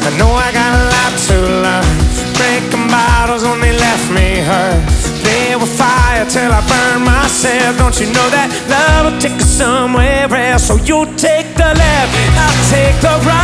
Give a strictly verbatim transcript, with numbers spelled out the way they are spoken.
I know I got a lot to learn. Breaking bottles only left me hurt. Play with fire till I burn myself. Don't you know that love will take us somewhere else? So you take the left, I'll take the right.